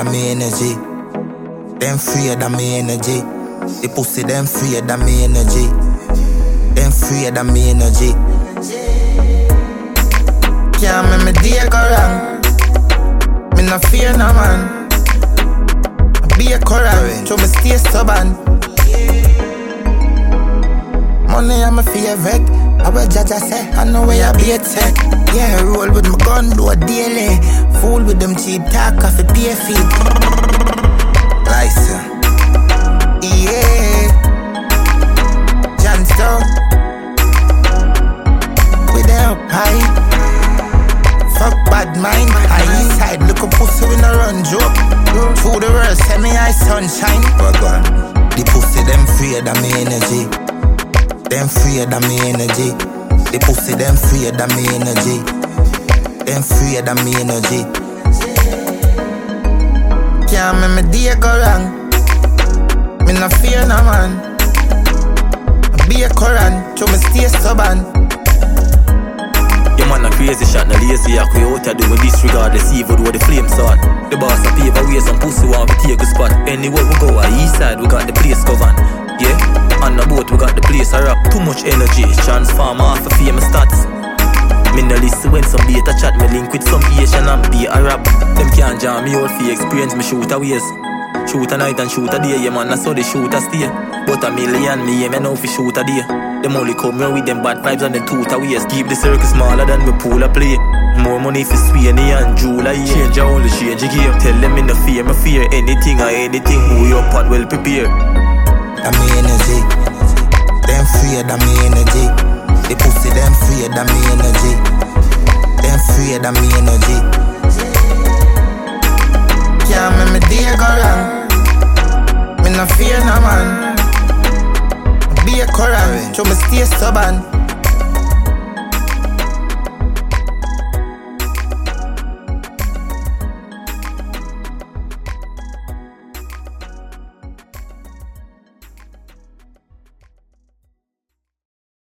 of me energy. Them afraid of me energy. The pussy them afraid of me energy. Them afraid of me energy. Can't make me day go wrong. Me no fear no man. I be a Quran, so me stay stubborn. Money I'm a favorite. I will judge I say, I know where I be a tech. Yeah, roll with my gun, do a daily. Fool with them cheap talk, off a pay feed. License. Yeah. Johnstone. With them high. Fuck bad mind. High side, look a pussy when I run joke. Through the world, send me eye sunshine. The pussy them afraid of me energy. Them afraid of me energy. The pussy them afraid of me energy. Them afraid of me energy. Can't make me day go wrong. Me no fear no man. I be a Quran, so me stay stubborn. Your man a crazy shot, no lazy. I quit out do with disregard the evil with the flame sword. The boss a paper way some pussy want to take a spot. Anywhere we go, east side we got the place covered. Yeah, on the boat we got the place a rap. Too much energy, transform off of famous stats. Me no listen when some data chat. Me link with some Asian and be a rap. Them can't jam me out for experience. Me shoot a ways. Shoot a night and shoot a day. Yeah man, I saw the shoot a stay. But a million me aim know fi shoot a day. Them only come here with them bad vibes and them toot a ways. Keep the circle smaller than me pool a play. More money for Sweeney and July. Change a whole change the game. Tell them in the fear, me fear anything or anything. Who your part well prepared. Of me energy. Them afraid of me energy. The pussy them afraid of me energy. Them afraid of me energy. Can't make me day go wrong. Me no fear no man. I be a Quran, so me stay stubborn.